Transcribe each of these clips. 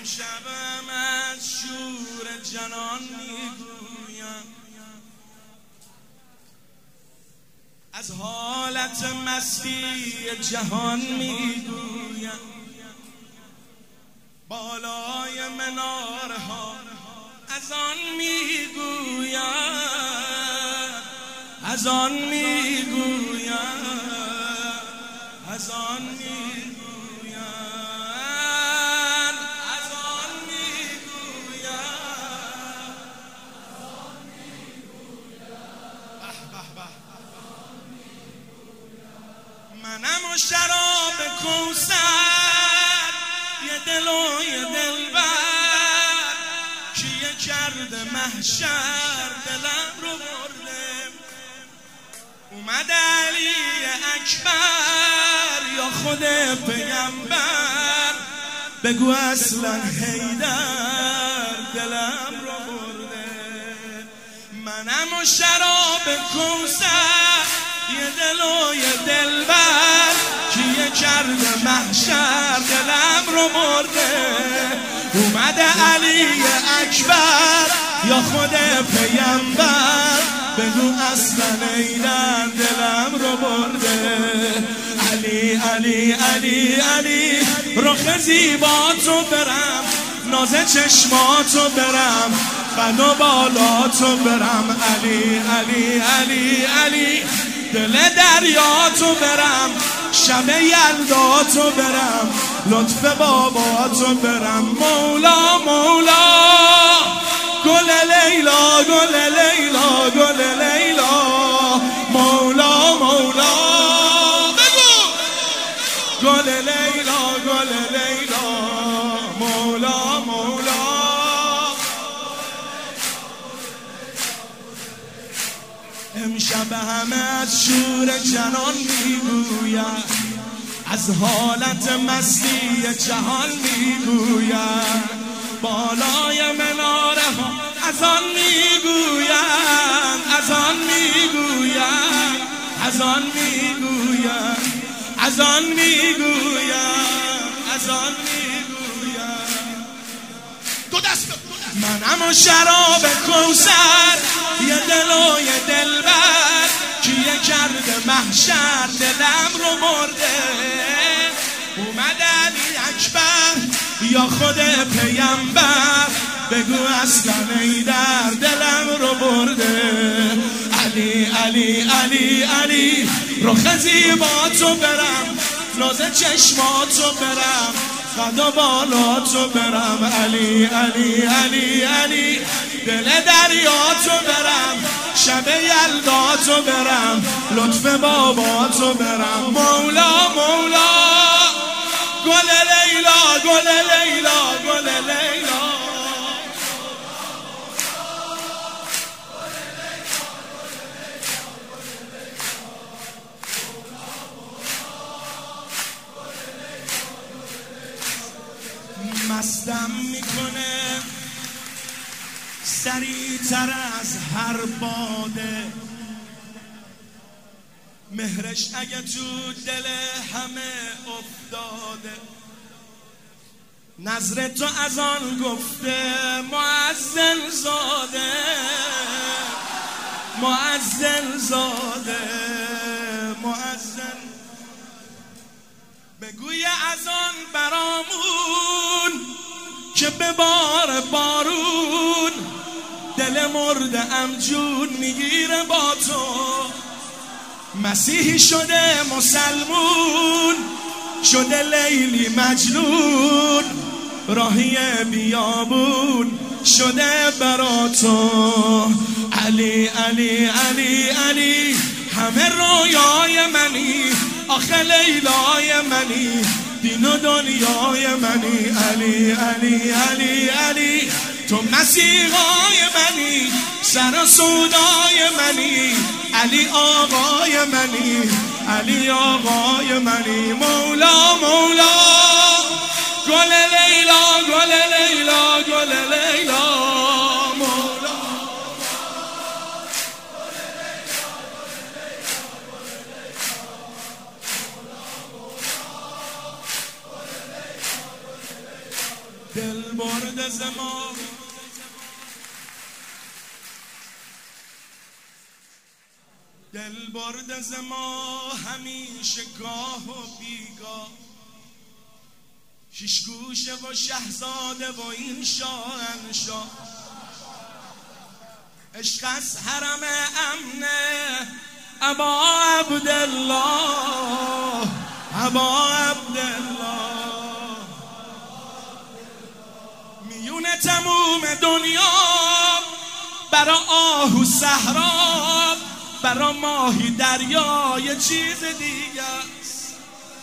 امشبم از شور جنان میگویم، از حالت مستی جهان میگویم، بالای منارها از آن میگویم، از آن میگویم، از آن میگویم، از آن میگویم. منم و شراب کوثر، یه دل و یه دلبر، کیه کرده محشر دلم رو برده. اومد علی اکبر یا خود پیغمبر، بگو اصلا حیدر دلم رو برده. منم و شراب کوثر، یه دل و یه دلبر، کیه کرده محشر دلم رو برده. اومده علی اکبر یا خود پیغمبر، بگو اصلا حیدر دلم رو برده. علی علی علی علی رخ زیباتو برم، ناز چشماتو برم، قد و بالاتو برم. علی علی علی علی دل دریاتو برم، شب یلداتو برم، لطف باباتو برم. مولا مولا گل لیلا گل لیلا گل لیلا، مولا مولا بگو گل لیلا گل لیلا، مولا مولا. امشب همه از شور جنان میگویم، از حالت مستی جهان میگویم، بالای مناره ها از آن میگویم، از آن میگویم، از آن میگویم، از آن میگویم، از آن میگویم. دو دست منم و شراب کوثر، یه دل و یه دلبر، کیه کرده محشر دلم رو برده. اومد علی اکبر یا خود پیغمبر، بگو اصلا حیدر دلم رو برده. علی علی علی علی رخ زیباتو برم، ناز چشماتو برم، قد و بالاتو برم. علی علی علی علی دل دریاتو برم، شب یلداتو برم، لطف باباتو برم. مولا مولا گل لیلا گل لیلا گل لیلا. مستم میکنه سریعتر از هر باده، مهرش اگه تو دل همه افتاده. نظر تو از آن گفته مؤذن زاده، مؤذن زاده، مؤذن. بگوی از آن برامون که به بار بارون، دل مرده ام جون میگیره با تو. مسیحی شده مسلمون، شده لیلی مجنون، راهی بیابون شده برا تو. علی علی علی علی همه رویای منی، آخه لیلای منی، دین و دنیای منی. علی علی علی علی تو مسیحای منی، سر و سودای منی، علی آقای منی، علی آقای منی. مولا مولا گل لیلا گل لیلا گل لیلا، مولا. دل برده ز ما، دل برده ز ما همیشه گاه و بیگاه، شش گوشه و شهزاده و این شاهنشاه، عشق از حرم امنه ابا عبدالله، ابا عبدالله. میون تموم دنیا برا آهو صحرا، برا ماهی دریا یه چیز دیگه است.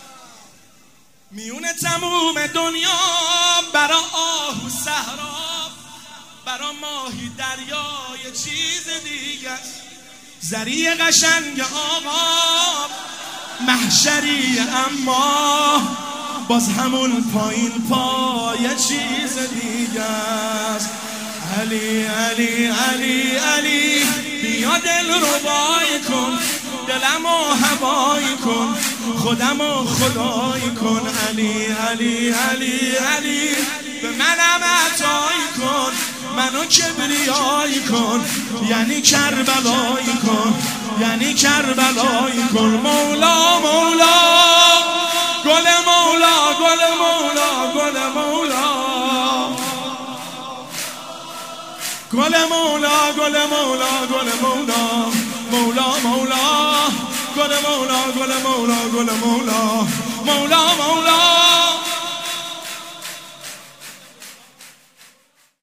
میون تموم دنیا برا آهو صحرا، برا ماهی دریا یه چیز دیگه است. زری قشنگ آقا محشری، اما باز همون پایین پا یه چیز دیگه است. علی علی علی علی بیا دل ربای کن، دلمو هوایی کن، خودمو خدایی کن. علی علی علی علی به منم عطایی کن، منو کبریایی کن، یعنی کربلایی کن، یعنی کربلایی کن. مولا مولا گل مولا، گل مولا، گل مولا، گل مولا، گل مولا، گل مولا، مولا مولا، گل مولا، گل مولا، گل مولا، مولا مولا.